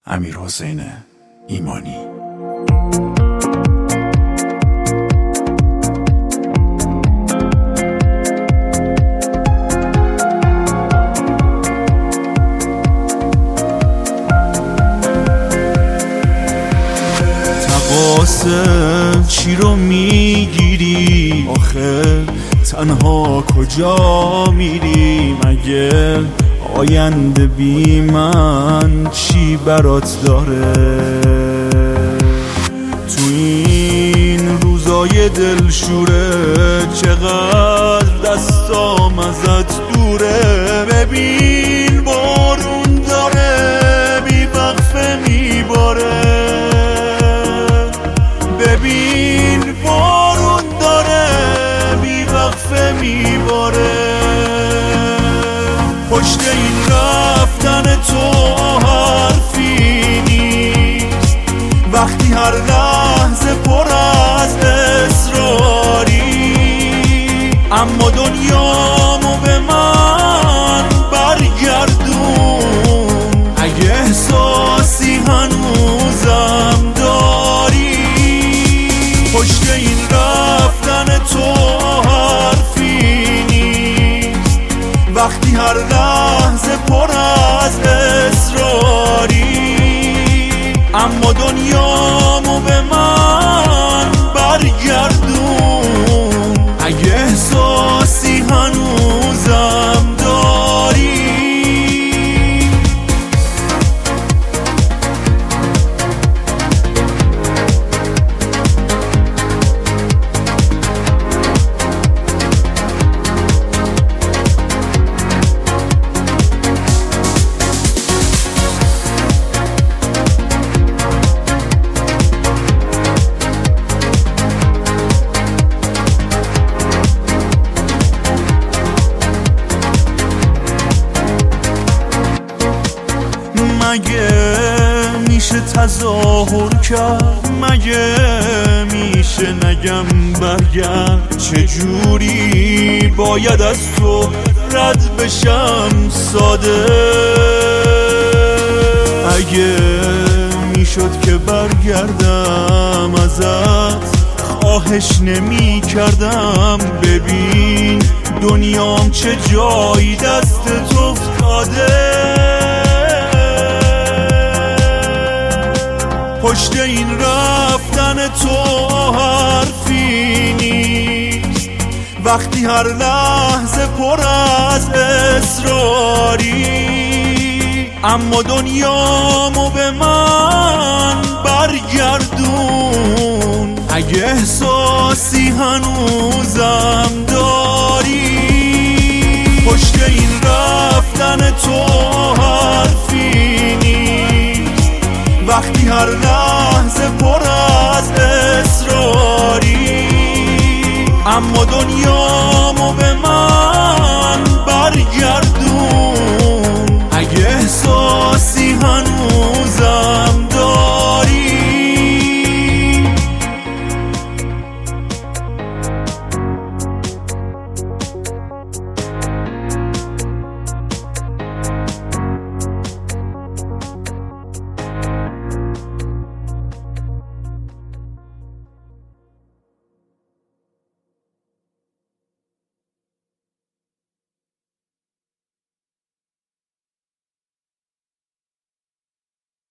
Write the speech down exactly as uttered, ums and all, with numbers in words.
امیرحسین ایمانی. تقاسم چی رو میگیری آخه؟ تنها کجا میری مگه؟ آینده بی من چی برات داره؟ تو این روزای دلشوره چقدر دستام ازت دوره. ببین بارون داره بی وقفه میباره. ببین بارون داره بی وقفه میباره. پشت این رفتن تو حرفی نیست وقتی هر لحظه پر از اصراری. اما دنیامو به من برگردون اگه احساسی هنوزم داری. پشت این رفتن تو حرفی نیست وقتی هر لحظه پر از اصراری. اما دنیامو به من برگردون اگه احساسی هنوزم داری. مگه میشه تظاهر کرد؟ مگه میشه نگم برگرد؟ چجوری باید از تو رد بشم ساده؟ اگه میشد که برگردم ازت خواهش نمی کردم. ببین دنیام چه جایی دست تو افتاده. پشت این رفتن تو حرفی نیست وقتی هر لحظه پر از اصراری. اما دنیامو به من برگردون اگه احساسی هنوزم داری. پشت این رفتن تو حرفی نیست وقتی هر لحظه پر از اصراری. اما